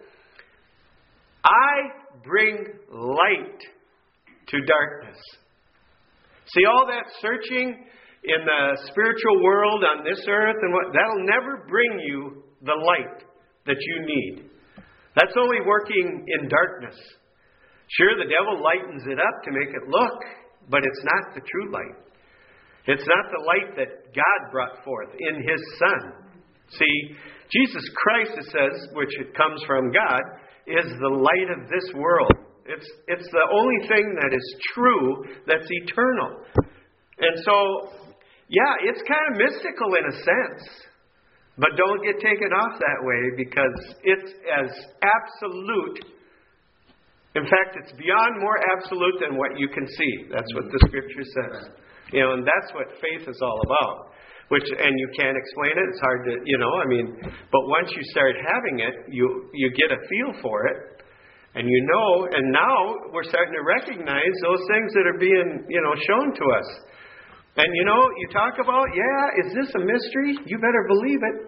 I bring light to darkness. See, all that searching in the spiritual world on this earth and that'll never bring you the light that you need. That's only working in darkness. Sure, the devil lightens it up to make it look, but it's not the true light. It's not the light that God brought forth in His Son. See, Jesus Christ, it says, which it comes from God, is the light of this world. It's the only thing that is true, that's eternal. And so, yeah, it's kind of mystical in a sense. But don't get taken off that way, because it's as absolute. In fact, it's beyond more absolute than what you can see. That's what the Scripture says. You know, and that's what faith is all about. And you can't explain it. It's hard to, but once you start having it, you get a feel for it. And and now we're starting to recognize those things that are being, shown to us. And you talk about, is this a mystery? You better believe it.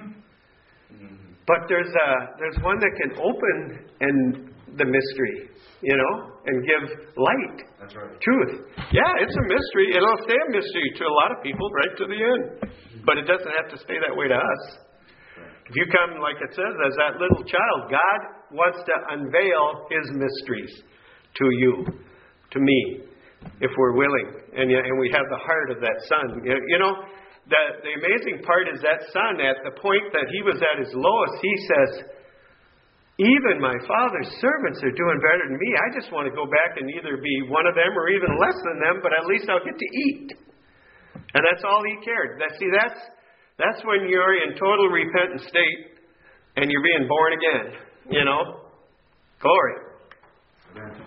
But there's one that can open the mystery, and give light. That's right. Truth. Yeah, it's a mystery. It'll stay a mystery to a lot of people right to the end. But it doesn't have to stay that way to us. If you come, like it says, as that little child, God wants to unveil His mysteries to you, to me, if we're willing, and we have the heart of that Son. The amazing part is that Son, at the point that He was at His lowest, He says, even my Father's servants are doing better than me. I just want to go back and either be one of them or even less than them, but at least I'll get to eat. And that's all he cared. That's when you're in total repentant state and you're being born again. You know? Glory. Amen.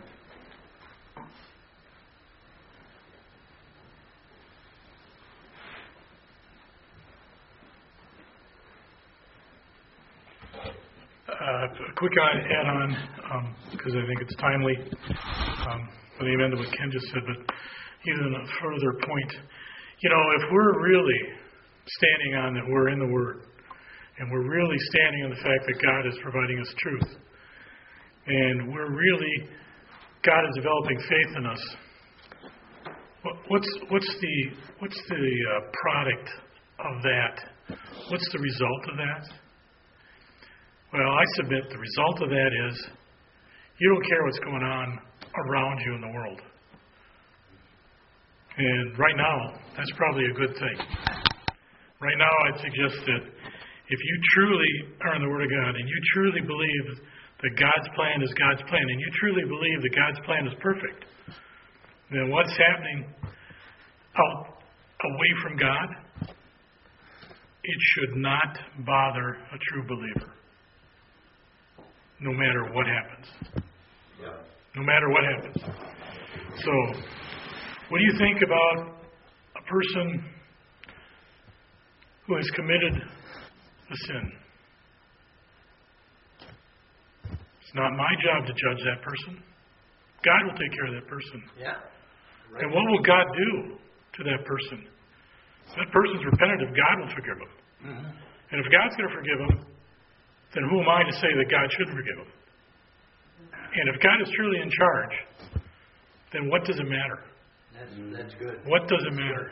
A quick add-on, because I think it's timely, with amen to what Ken just said, but even a further point. You know, if we're really standing on that we're in the Word, and we're really standing on the fact that God is providing us truth, and God is developing faith in us, what's the product of that? What's the result of that? Well, I submit the result of that is you don't care what's going on around you in the world. And right now, that's probably a good thing. Right now, I'd suggest that if you truly are in the Word of God and you truly believe that God's plan is God's plan and you truly believe that God's plan is perfect, then what's happening out away from God, it should not bother a true believer. No matter what happens. Yeah. No matter what happens. So, what do you think about a person who has committed a sin? It's not my job to judge that person. God will take care of that person. Yeah. Right. And what will God do to that person? If that person's repentant, God will forgive him. Mm-hmm. And if God's going to forgive him, then who am I to say that God should forgive him? And if God is truly in charge, then what does it matter? That's good. What does it matter?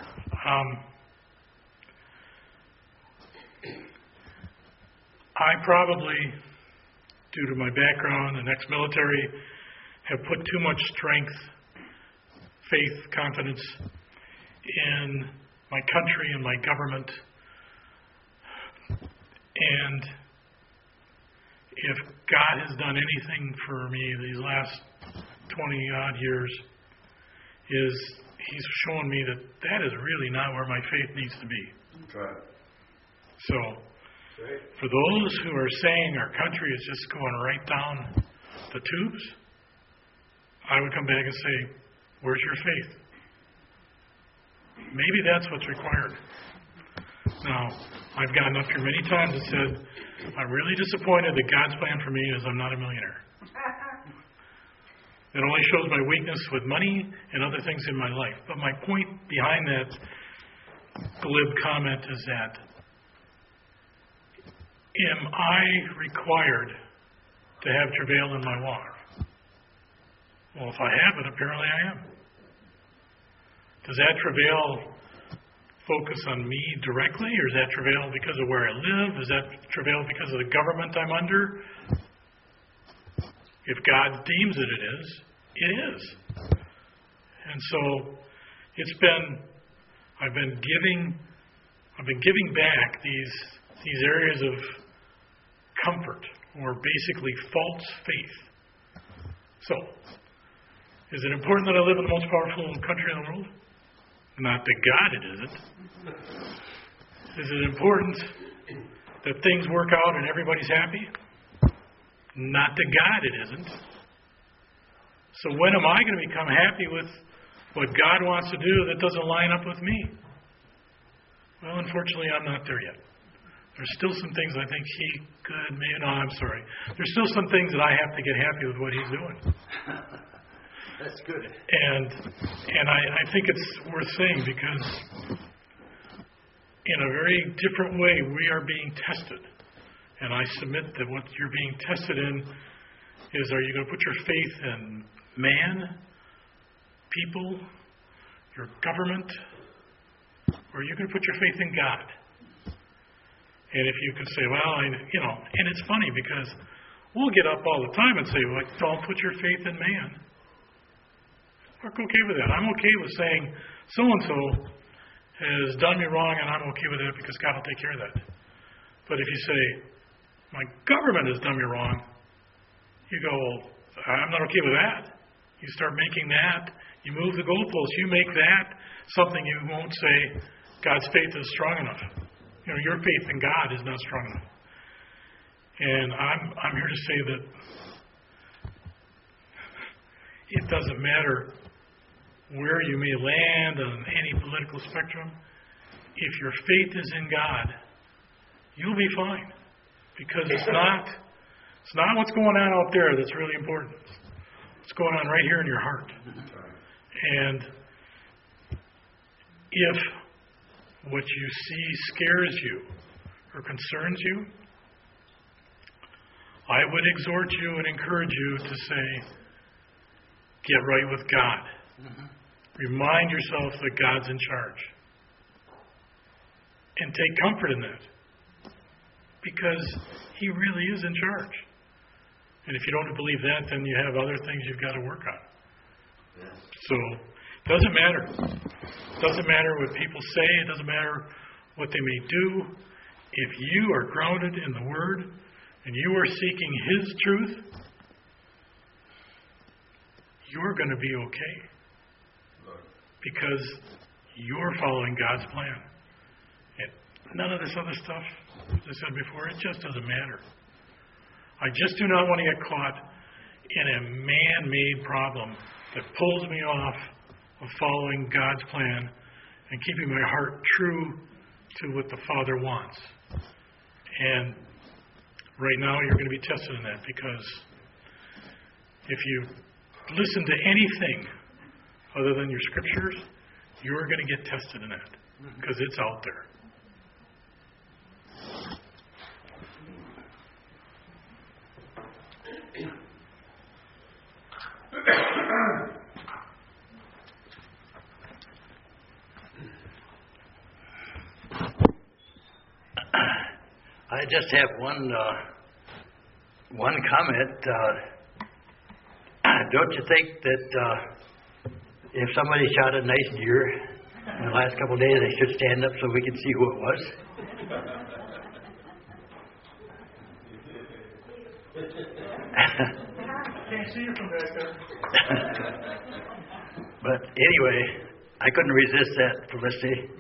I probably, due to my background and ex-military, have put too much strength, faith, confidence in my country and my government. And if God has done anything for me these last 20-odd years, is He's shown me that is really not where my faith needs to be. That's right. So, for those who are saying our country is just going right down the tubes, I would come back and say, where's your faith? Maybe that's what's required. Now, I've gotten up here many times and said, I'm really disappointed that God's plan for me is I'm not a millionaire. It only shows my weakness with money and other things in my life. But my point behind that glib comment is that, am I required to have travail in my water? Well, if I have it, apparently I am. Does that travail focus on me directly, or is that travail because of where I live? Is that travail because of the government I'm under? If God deems that it is, it is. And so I've been giving back these areas of comfort, or basically false faith. So, is it important that I live in the most powerful country in the world? Not to God it isn't. Is it important that things work out and everybody's happy? Not to God it isn't. So when am I going to become happy with what God wants to do that doesn't line up with me? Well, unfortunately, I'm not there yet. There's still some things I think He could, There's still some things that I have to get happy with what He's doing. That's good. And I think it's worth saying, because in a very different way we are being tested. And I submit that what you're being tested in is, are you going to put your faith in man, people, your government, or are you going to put your faith in God? And if you can say, well, and it's funny because we'll get up all the time and say, well, don't put your faith in man. We're okay with that. I'm okay with saying so-and-so has done me wrong, and I'm okay with that because God will take care of that. But if you say, my government has done me wrong, You go, well, I'm not okay with that. You start making that. You move the goalposts. You make that something you won't say, God's faith is strong enough. You know, your faith in God is not strong enough. And I'm here to say that it doesn't matter where you may land on any political spectrum. If your faith is in God, you'll be fine. Because it's not what's going on out there that's really important. What's going on right here in your heart. And if what you see scares you or concerns you, I would exhort you and encourage you to say, get right with God. Remind yourself that God's in charge. And take comfort in that. Because He really is in charge. And if you don't believe that, then you have other things you've got to work on. So, it doesn't matter. It doesn't matter what people say. It doesn't matter what they may do. If you are grounded in the Word and you are seeking His truth, you're going to be okay. Because you're following God's plan. And none of this other stuff, as I said before, it just doesn't matter. I just do not want to get caught in a man-made problem that pulls me off of following God's plan and keeping my heart true to what the Father wants. And right now you're going to be tested in that, because if you listen to anything other than your scriptures, you're going to get tested in that, because it's out there. I just have one comment. Don't you think that if somebody shot a nice deer in the last couple of days, they should stand up so we can see who it was? Can't see you from back there. But anyway, I couldn't resist that, Felicity.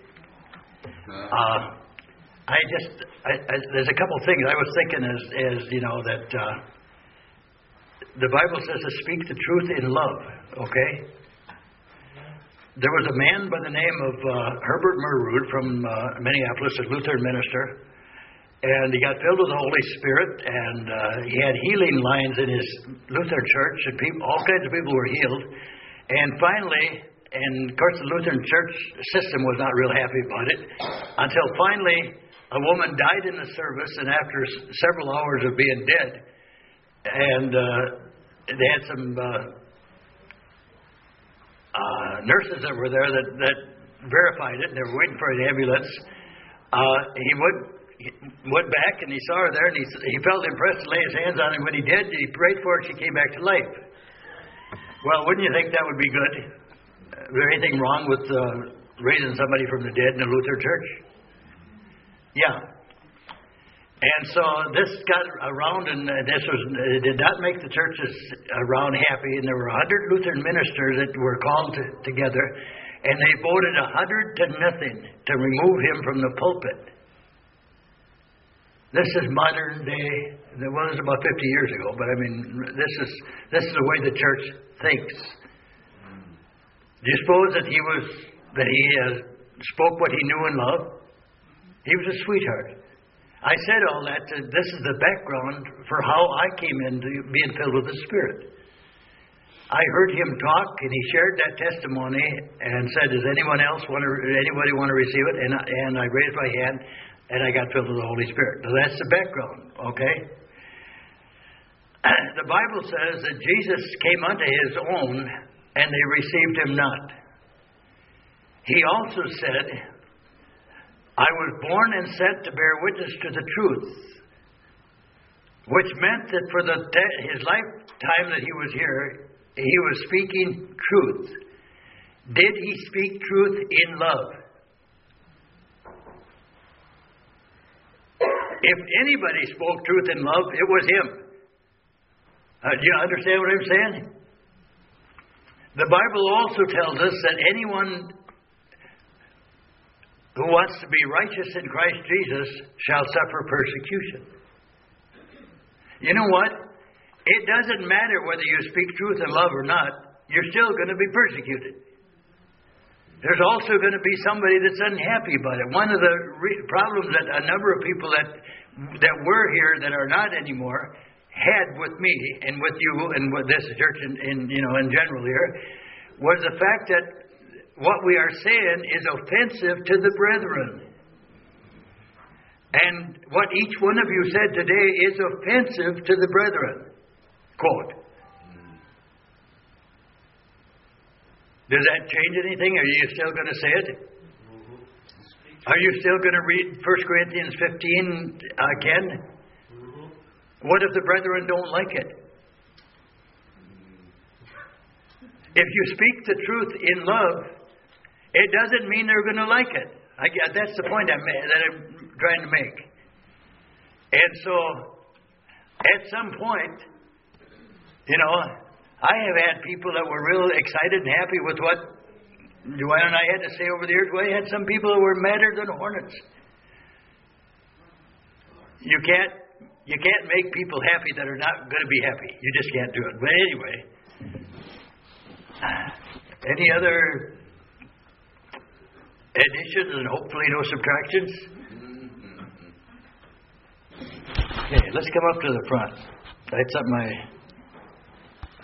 There's a couple of things I was thinking as you know, that the Bible says to speak the truth in love, okay? There was a man by the name of Herbert Murrud from Minneapolis, a Lutheran minister, and he got filled with the Holy Spirit, and he had healing lines in his Lutheran church, and all kinds of people were healed. And finally, and of course the Lutheran church system was not real happy about it, until finally a woman died in the service, and after several hours of being dead, and they had some nurses that were there that verified it, and they were waiting for an ambulance. He went back, and he saw her there, and he felt impressed to lay his hands on her. When he did, he prayed for her, she came back to life. Well, wouldn't you think that would be good? Is there anything wrong with raising somebody from the dead in a Lutheran church? Yeah. And so this got around, and it did not make the churches around happy. And there were 100 Lutheran ministers that were called together, and they voted 100-0 to remove him from the pulpit. This is modern day. It was about 50 years ago, but I mean, this is the way the church thinks. Do you suppose that he spoke what he knew in love? He was a sweetheart. I said all that. This is the background for how I came into being filled with the Spirit. I heard him talk, and he shared that testimony and said, "Does anybody want to receive it?" And I raised my hand, and I got filled with the Holy Spirit. Now that's the background, okay? The Bible says that Jesus came unto His own, and they received Him not. He also said, I was born and sent to bear witness to the truth, which meant that for his lifetime that he was here, he was speaking truth. Did he speak truth in love? If anybody spoke truth in love, it was him. Do you understand what I'm saying? The Bible also tells us that anyone who wants to be righteous in Christ Jesus shall suffer persecution. You know what? It doesn't matter whether you speak truth and love or not, you're still going to be persecuted. There's also going to be somebody that's unhappy about it. One of the problems that a number of people that were here that are not anymore had with me and with you and with this church in general here was the fact that what we are saying is offensive to the brethren. And what each one of you said today is offensive to the brethren. Quote. Does that change anything? Are you still going to say it? Are you still going to read 1 Corinthians 15 again? What if the brethren don't like it? If you speak the truth in love, it doesn't mean they're going to like it. That's the point that I'm trying to make. And so, at some point, I have had people that were real excited and happy with what Joanne and I had to say over the years. We had some people who were madder than hornets. You can't make people happy that are not going to be happy. You just can't do it. But anyway, any other additions and hopefully no subtractions? Okay, let's come up to the front. That's up my...